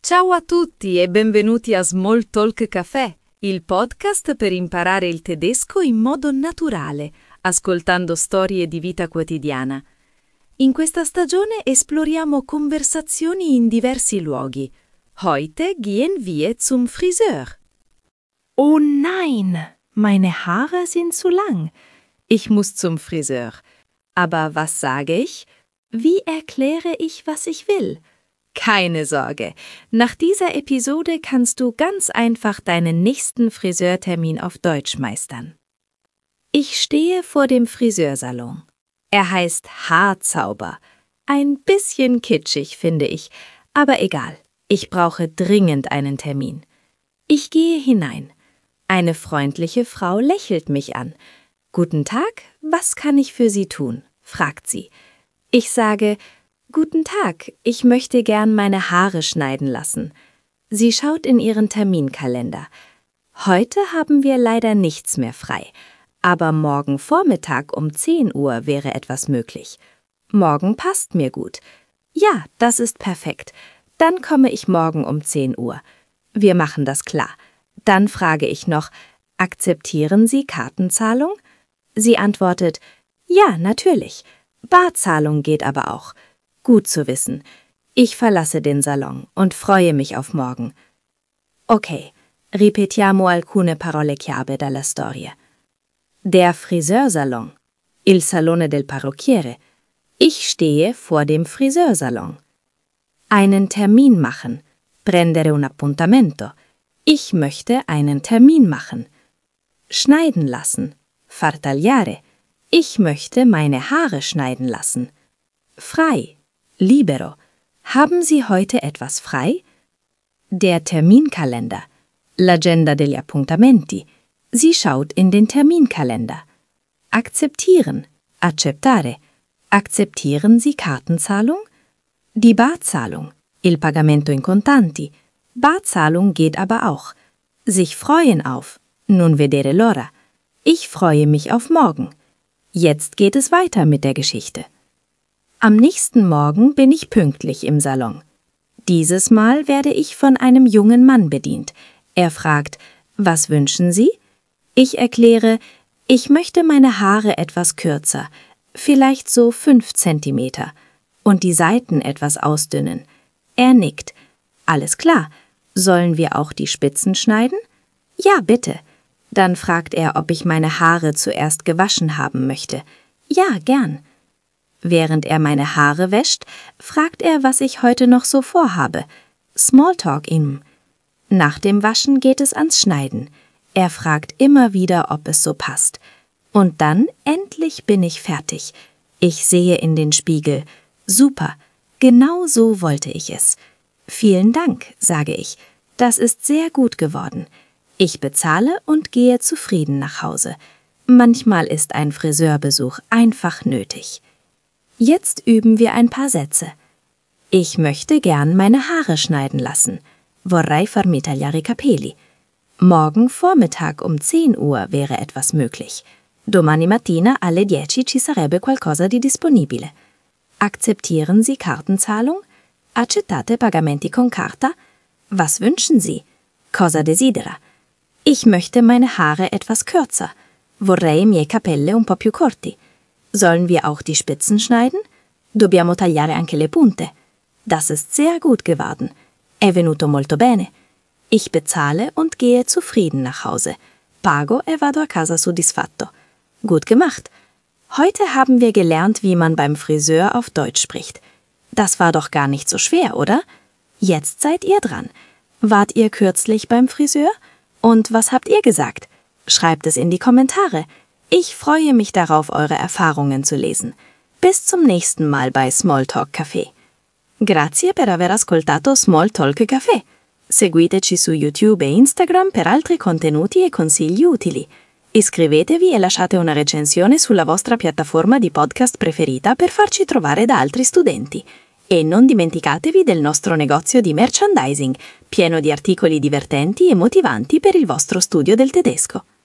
Ciao a tutti e benvenuti a Small Talk Café, il podcast per imparare il tedesco in modo naturale, ascoltando storie di vita quotidiana. In questa stagione esploriamo conversazioni in diversi luoghi. Heute gehen wir zum Friseur. Oh nein, meine Haare sind zu lang. Ich muss zum Friseur. Aber was sage ich? Wie erkläre ich, was ich will? Keine Sorge, nach dieser Episode kannst du ganz einfach deinen nächsten Friseurtermin auf Deutsch meistern. Ich stehe vor dem Friseursalon. Er heißt Haarzauber. Ein bisschen kitschig, finde ich, aber egal. Ich brauche dringend einen Termin. Ich gehe hinein. Eine freundliche Frau lächelt mich an. »Guten Tag, was kann ich für Sie tun?« fragt sie. Ich sage, »Guten Tag, ich möchte gern meine Haare schneiden lassen.« Sie schaut in ihren Terminkalender. Heute haben wir leider nichts mehr frei, aber morgen Vormittag um 10 Uhr wäre etwas möglich. Morgen passt mir gut. Ja, das ist perfekt. Dann komme ich morgen um 10 Uhr. Wir machen das klar. Dann frage ich noch, akzeptieren Sie Kartenzahlung? Sie antwortet, ja, natürlich. Barzahlung geht aber auch. Gut zu wissen. Ich verlasse den Salon und freue mich auf morgen. Ok, ripetiamo alcune parole chiave dalla storia. Der Friseursalon. Il salone del parrucchiere. Ich stehe vor dem Friseursalon. Einen Termin machen. Prendere un appuntamento. Ich möchte einen Termin machen. Schneiden lassen. Far tagliare. Ich möchte meine Haare schneiden lassen. Frei. Libero. Haben Sie heute etwas frei? Der Terminkalender. L'agenda degli appuntamenti. Sie schaut in den Terminkalender. Akzeptieren. Accettare. Akzeptieren Sie Kartenzahlung? Die Barzahlung. Il pagamento in contanti. Barzahlung geht aber auch. Sich freuen auf. Non vedere l'ora. Ich freue mich auf morgen. Jetzt geht es weiter mit der Geschichte. Am nächsten Morgen bin ich pünktlich im Salon. Dieses Mal werde ich von einem jungen Mann bedient. Er fragt, was wünschen Sie? Ich erkläre, ich möchte meine Haare etwas kürzer, vielleicht so 5 Zentimeter, und die Seiten etwas ausdünnen. Er nickt. Alles klar. Sollen wir auch die Spitzen schneiden? Ja, bitte. Dann fragt er, ob ich meine Haare zuerst gewaschen haben möchte. Ja, gern. Während er meine Haare wäscht, fragt er, was ich heute noch so vorhabe. Smalltalk ihm. Nach dem Waschen geht es ans Schneiden. Er fragt immer wieder, ob es so passt. Und dann, endlich bin ich fertig. Ich sehe in den Spiegel. Super, genau so wollte ich es. Vielen Dank, sage ich. Das ist sehr gut geworden. Ich bezahle und gehe zufrieden nach Hause. Manchmal ist ein Friseurbesuch einfach nötig. Jetzt üben wir ein paar Sätze. Ich möchte gern meine Haare schneiden lassen. Vorrei farmi tagliare i capelli. Morgen Vormittag um 10 Uhr wäre etwas möglich. Domani mattina alle 10 ci sarebbe qualcosa di disponibile. Akzeptieren Sie Kartenzahlung? Accettate pagamenti con carta? Was wünschen Sie? Cosa desidera? Ich möchte meine Haare etwas kürzer. Vorrei i miei capelli un po' più corti. Sollen wir auch die Spitzen schneiden? Dobbiamo tagliare anche le punte. Das ist sehr gut geworden. È venuto molto bene. Ich bezahle und gehe zufrieden nach Hause. Pago e vado a casa soddisfatto. Gut gemacht. Heute haben wir gelernt, wie man beim Friseur auf Deutsch spricht. Das war doch gar nicht so schwer, oder? Jetzt seid ihr dran. Wart ihr kürzlich beim Friseur? Und was habt ihr gesagt? Schreibt es in die Kommentare. Ich freue mich darauf, eure Erfahrungen zu lesen. Bis zum nächsten Mal bei Small Talk Café. Grazie per aver ascoltato Small Talk Café. Seguiteci su YouTube e Instagram per altri contenuti e consigli utili. Iscrivetevi e lasciate una recensione sulla vostra piattaforma di podcast preferita per farci trovare da altri studenti. E non dimenticatevi del nostro negozio di merchandising, pieno di articoli divertenti e motivanti per il vostro studio del tedesco.